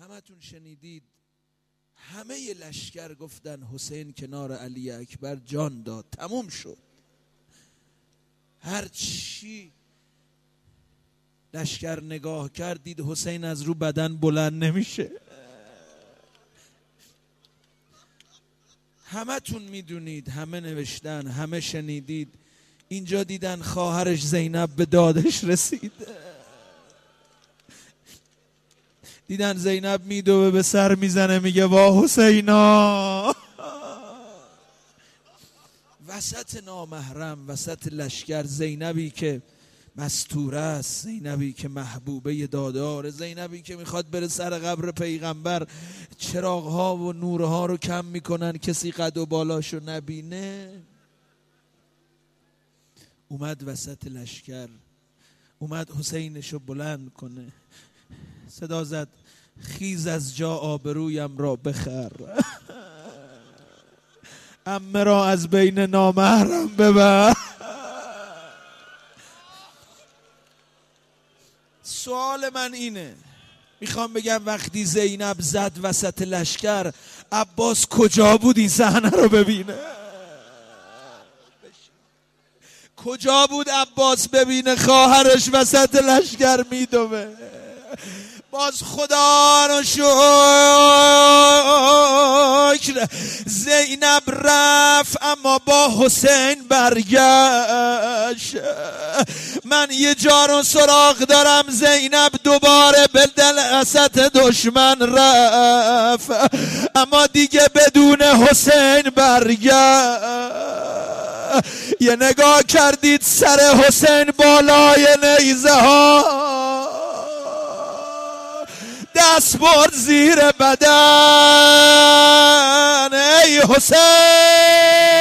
همتون شنیدید همه لشکر گفتن حسین کنار علی اکبر جان داد، تموم شد. هر چی لشکر نگاه کرد دید حسین از رو بدن بلند نمیشه. همتون میدونید، همه نوشتن، همه شنیدید. اینجا دیدن خواهرش زینب به دادش رسید، دیدن زینب میدوه به سر میزنه میگه وا حسینا. وسط نامحرم، وسط لشکر، زینبی که مستوره است، زینبی که محبوبه داداره، زینبی که میخواد بره سر قبر پیغمبر، چراغها و نورها رو کم میکنن کسی قد و بالاشو نبینه. اومد وسط لشکر، اومد حسینشو بلند کنه، صدا زد خیز از جا آبرویم را بخر، عمه را از بین نامحرم ببر. سوال من اینه، میخوام بگم وقتی زینب زد وسط لشکر، عباس کجا بود این صحنه رو ببینه؟ کجا بود عباس ببینه خواهرش وسط لشکر میدوه؟ باز خدا رو شکر زینب رفت اما با حسین برگشت. من یه جا رو سراغ دارم زینب دوباره به دل اسد دشمن رفت اما دیگه بدون حسین برگشت. یه نگاه کردید سر حسین بالای نیزه ها، دست برد زیر بدن. ای حسین